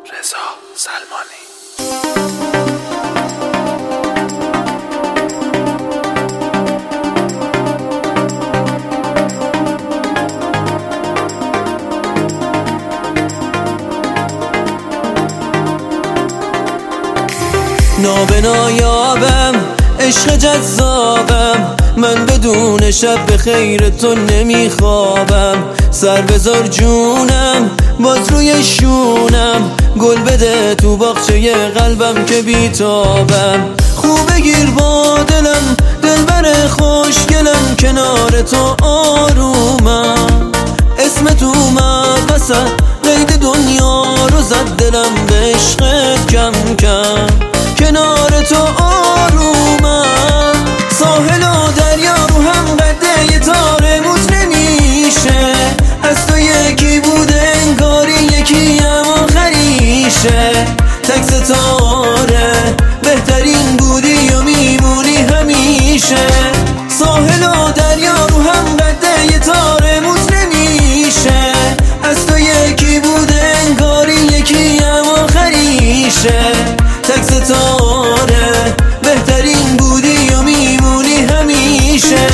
رضا سلمانی. نابنایابم عشق جذابم، من بدون شب به خیر تو نمیخوابم. سر بذار جونم باز روی شونم، گل بده تو باغچه قلبم که بیتابم. خوبه گیر با دلم دلبر خوشگلم، کنار تو آرومم. اسم تو اومد وسط قید دنیا رو زد، دلم به عشقت کم کم. کنار تو آرومم، ساحل و دریا رو هم قده یه تار موت نمیشه. از تو یکی بوده انگاری یکی هم آخریشه. تک ستاره بهترین بودی و میمونی همیشه. ساحل و دریا رو هم قده یه تار موت نمیشه. از تو یکی بوده انگاری یکی هم آخریشه. تک ستاره بهترین بودی و میمونی همیشه.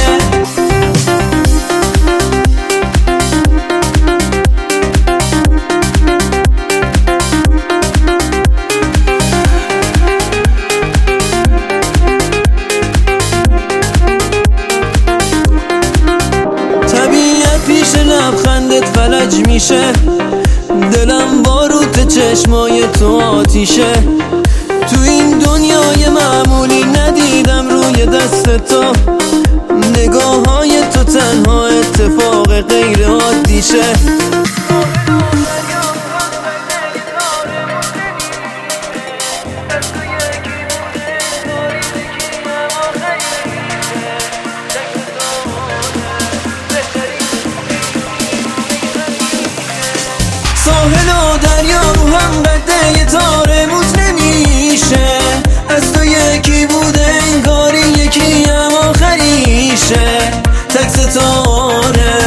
طبیعت پیش لبخندت فلج میشه، دلم باروت چشمای تو آتیشه. تو این دنیای معمولی ندیدم روی دست تو، نگاه های تو تنها اتفاق غیر عادیشه. ساحل و دریا رو هم قده یه تار موت نمیشه. از تو یکی بوده انگاری یکی هم آخریشه. تک ستاره